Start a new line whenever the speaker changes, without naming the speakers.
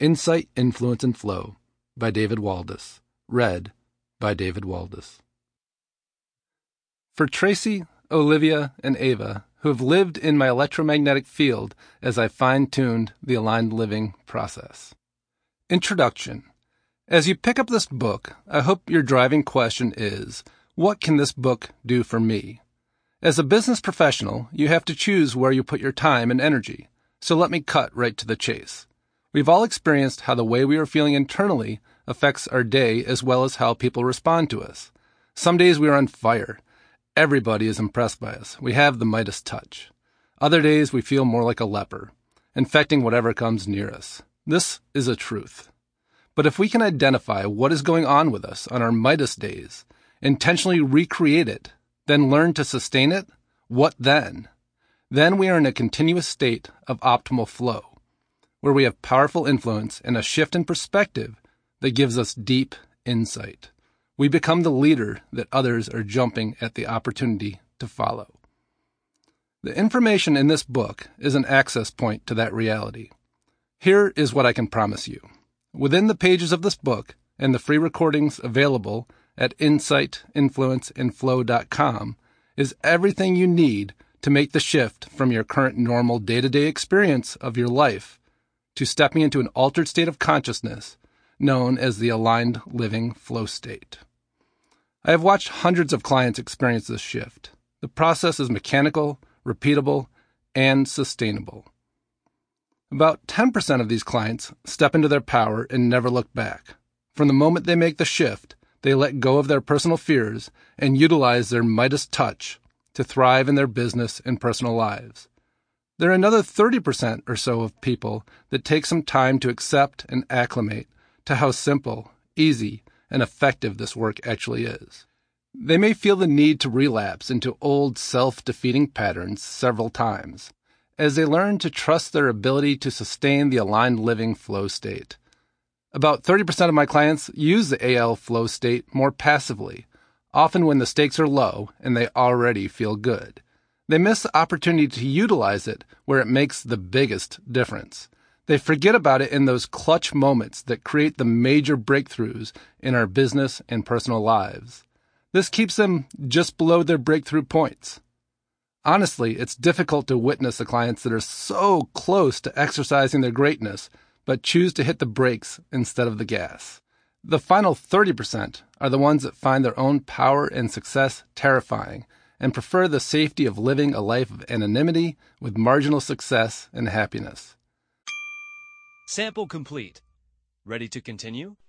Insight, Influence, and Flow by David Waldis. Read by David Waldis. For Tracy, Olivia, and Ava, who have lived in my electromagnetic field as I fine-tuned the aligned living process. Introduction. As you pick up this book, I hope your driving question is, what can this book do for me? As a business professional, you have to choose where you put your time and energy. So let me cut right to the chase. We've all experienced how the way we are feeling internally affects our day as well as how people respond to us. Some days we are on fire. Everybody is impressed by us. We have the Midas touch. Other days we feel more like a leper, infecting whatever comes near us. This is a truth. But if we can identify what is going on with us on our Midas days, intentionally recreate it, then learn to sustain it, what then? Then we are in a continuous state of optimal flow, where we have powerful influence and a shift in perspective that gives us deep insight. We become the leader that others are jumping at the opportunity to follow. The information in this book is an access point to that reality. Here is what I can promise you. Within the pages of this book and the free recordings available at insightinfluenceandflow.com is everything you need to make the shift from your current normal day-to-day experience of your life to stepping into an altered state of consciousness known as the aligned living flow state. I have watched hundreds of clients experience this shift. The process is mechanical, repeatable, and sustainable. About 10% of these clients step into their power and never look back. From the moment they make the shift, they let go of their personal fears and utilize their Midas touch to thrive in their business and personal lives. There are another 30% or so of people that take some time to accept and acclimate to how simple, easy, and effective this work actually is. They may feel the need to relapse into old self-defeating patterns several times as they learn to trust their ability to sustain the aligned living flow state. About 30% of my clients use the AL flow state more passively, often when the stakes are low and they already feel good. They miss the opportunity to utilize it where it makes the biggest difference. They forget about it in those clutch moments that create the major breakthroughs in our business and personal lives. This keeps them just below their breakthrough points. Honestly, it's difficult to witness the clients that are so close to exercising their greatness, but choose to hit the brakes instead of the gas. The final 30% are the ones that find their own power and success terrifying and prefer the safety of living a life of anonymity with marginal success and happiness.
Sample complete. Ready to continue?